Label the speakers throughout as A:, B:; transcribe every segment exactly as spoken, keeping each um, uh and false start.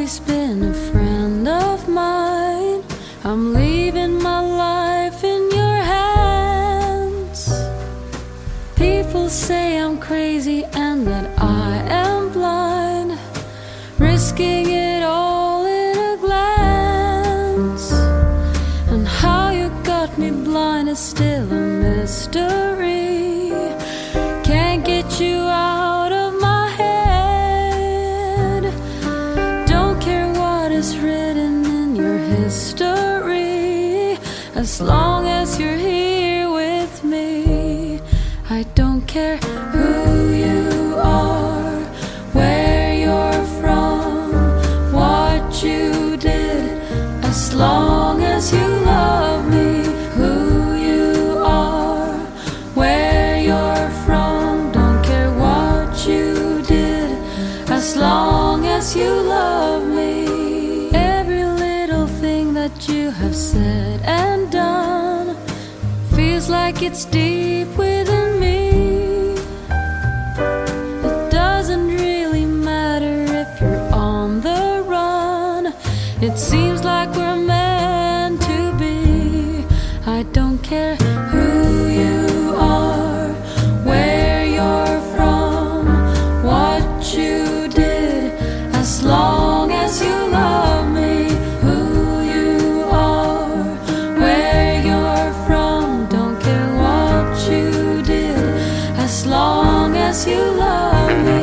A: always been a friend of mine. I'm leaving my life in your hands. People say I'm crazy and that I am blind, risking it all in a glance. And how you got me blind is still a mystery. Can't get you out of my head. Don't care what is written in your history, as long as you're here with me. I don't care who you are, where you're from, what you did, as long as you love me. Who you are, where you're from, don't care what you did, as long as you love me. Every little thing that you have said and done feels like it's deep within me. It doesn't really matter if you're on the run, it seems like we're meant to be. I don't care who you are, where you're from, what you did, as long as you love me. Who you are, where you're from, don't care what you did, as long as you love me.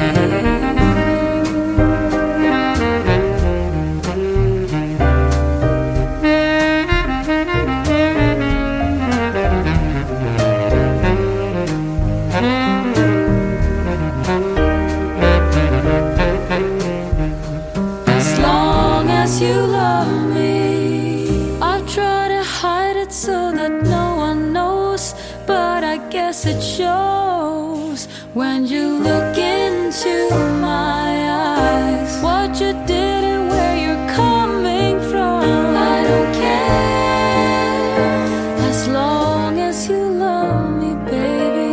A: As long as you love me. I try to hide it so that no one knows, but I guess it shows when you look into my eyes. What you did and where you're coming from, I don't care, as long as you love me, baby.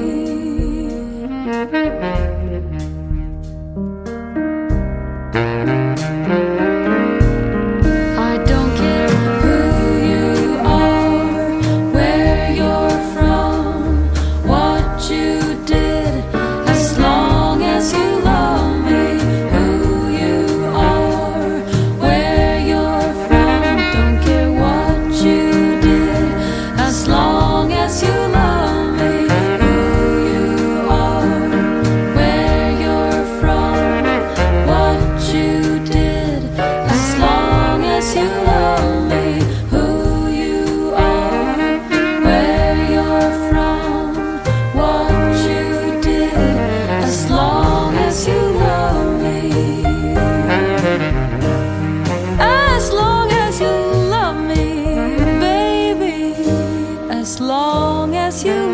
A: I don't care who you are, where you're from, what you did, as long as you love me. Who you are, where you're from, don't care what you did, as long as you love me. Who you are, where you're from, what you did, as long as you love me. Who you are, where you're from, what you did, as long as you love me. As long as you love me, baby, as long as you